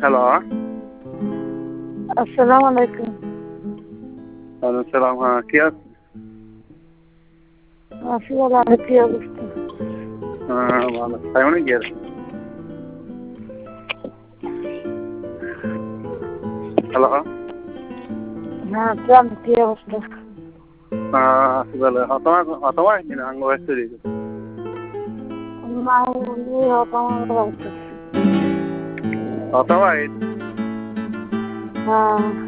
Hello. আসসালামু আলাইকুম। ওয়ালাইকুম সালাম। হ্যাঁ, কি আছে? আছি ভালো, আর কি অবস্থা? হ্যাঁ, ভালো। তাই মানে কি আর? হ্যালো। হ্যাঁ, কেমন কি অবস্থা? আছি ভালো। হতমা কিনা আঙ্গ ব্যস্ত দিকে। নাই, আমি হতাম। হতমা হ্যাঁ।